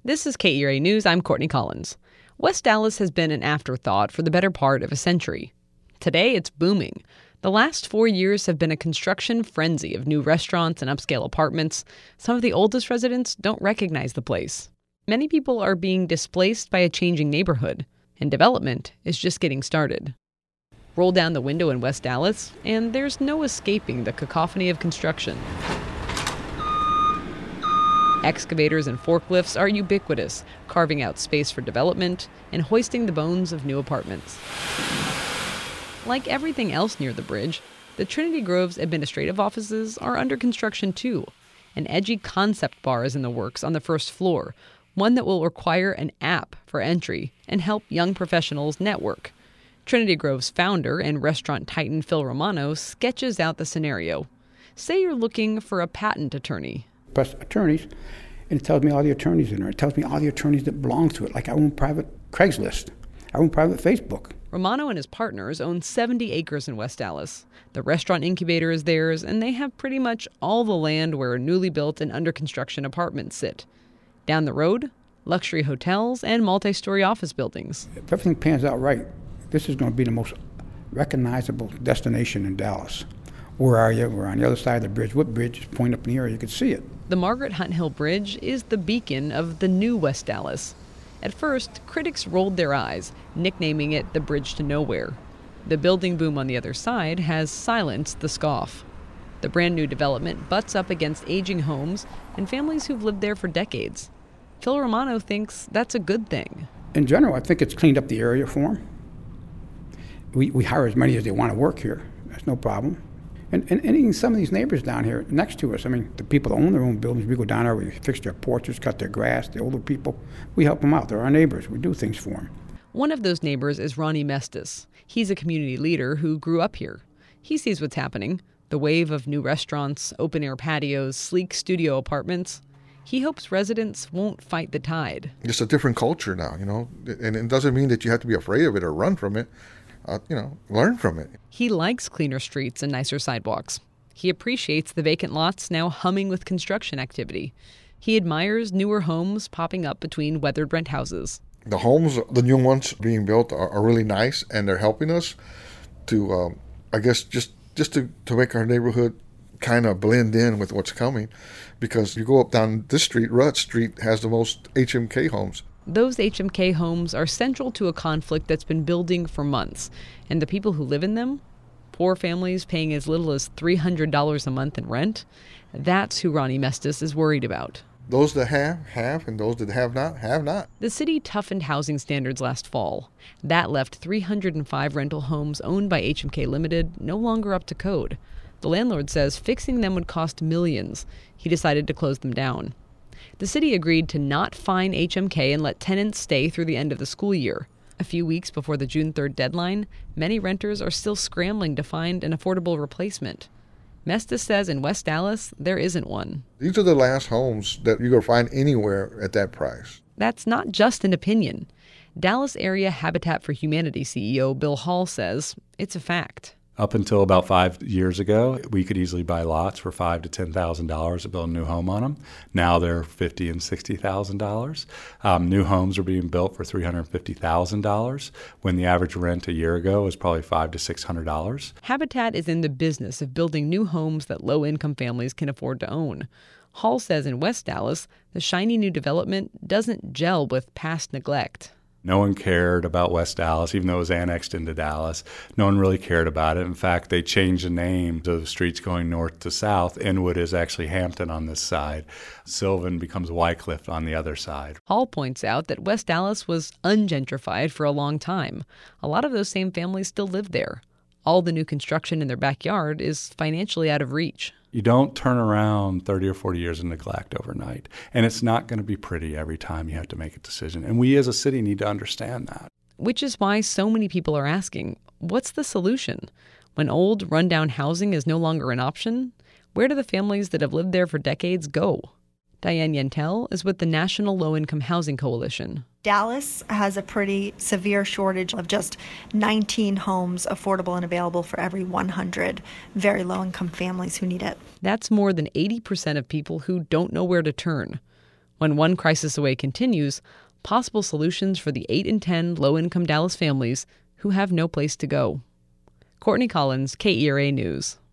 This is KERA News. I'm Courtney Collins. West Dallas has been an afterthought for the better part of a century. Today, it's booming. The last 4 years have been a construction frenzy of new restaurants and upscale apartments. Some of the oldest residents don't recognize the place. Many people are being displaced by a changing neighborhood, and development is just getting started. Roll down the window in West Dallas, and there's no escaping the cacophony of construction. Excavators and forklifts are ubiquitous, carving out space for development and hoisting the bones of new apartments. Like everything else near the bridge, the Trinity Grove's administrative offices are under construction too. An edgy concept bar is in the works on the first floor, one that will require an app for entry and help young professionals network. Trinity Grove's founder and restaurant titan Phil Romano sketches out the scenario. Say you're looking for a patent attorney. Press attorneys, and it tells me all the attorneys in there. It tells me all the attorneys that belong to it. Like I own private Craigslist. I own private Facebook. Romano and his partners own 70 acres in West Dallas. The restaurant incubator is theirs, and they have pretty much all the land where newly built and under construction apartments sit. Down the road, luxury hotels and multi-story office buildings. If everything pans out right, this is going to be the most recognizable destination in Dallas. Where are you? We're on the other side of the bridge. What bridge? Just point up in the air, you can see it. The Margaret Hunt Hill Bridge is the beacon of the new West Dallas. At first, critics rolled their eyes, nicknaming it the Bridge to Nowhere. The building boom on the other side has silenced the scoff. The brand new development butts up against aging homes and families who've lived there for decades. Phil Romano thinks that's a good thing. In general, I think it's cleaned up the area for them. We hire as many as they want to work here. That's no problem. And even some of these neighbors down here next to us, I mean, the people that own their own buildings, we go down there, we fix their porches, cut their grass, the older people, we help them out. They're our neighbors. We do things for them. One of those neighbors is Ronnie Mestis. He's a community leader who grew up here. He sees what's happening, the wave of new restaurants, open-air patios, sleek studio apartments. He hopes residents won't fight the tide. It's a different culture now, and it doesn't mean that you have to be afraid of it or run from it. Learn from it. He likes cleaner streets and nicer sidewalks. He appreciates the vacant lots now humming with construction activity. He admires newer homes popping up between weathered rent houses. The homes, the new ones being built are really nice, and they're helping us to, just to make our neighborhood kind of blend in with what's coming. Because you go up down this street, Rudd Street has the most HMK homes. Those HMK homes are central to a conflict that's been building for months. And the people who live in them, poor families paying as little as $300 a month in rent, that's who Ronnie Mestis is worried about. Those that have, and those that have not. The city toughened housing standards last fall. That left 305 rental homes owned by HMK Limited no longer up to code. The landlord says fixing them would cost millions. He decided to close them down. The city agreed to not fine HMK and let tenants stay through the end of the school year. A few weeks before the June 3rd deadline, many renters are still scrambling to find an affordable replacement. Mestis says in West Dallas, there isn't one. These are the last homes that you're going to find anywhere at that price. That's not just an opinion. Dallas Area Habitat for Humanity CEO Bill Hall says it's a fact. Up until about 5 years ago, we could easily buy lots for $5,000 to $10,000 to build a new home on them. Now they're $50,000 and $60,000. New homes are being built for $350,000, when the average rent a year ago was probably $500 to $600. Habitat is in the business of building new homes that low-income families can afford to own. Hall says in West Dallas, the shiny new development doesn't gel with past neglect. No one cared about West Dallas, even though it was annexed into Dallas. No one really cared about it. In fact, they changed the name to the streets going north to south. Inwood is actually Hampton on this side. Sylvan becomes Wycliffe on the other side. Hall points out that West Dallas was ungentrified for a long time. A lot of those same families still live there. All the new construction in their backyard is financially out of reach. You don't turn around 30 or 40 years of neglect overnight. And it's not going to be pretty every time you have to make a decision. And we as a city need to understand that. Which is why so many people are asking, what's the solution? When old, rundown housing is no longer an option, where do the families that have lived there for decades go? Diane Yentel is with the National Low-Income Housing Coalition. Dallas has a pretty severe shortage of just 19 homes affordable and available for every 100 very low-income families who need it. That's more than 80% of people who don't know where to turn. When One Crisis Away continues, possible solutions for the 8 in 10 low-income Dallas families who have no place to go. Courtney Collins, KERA News.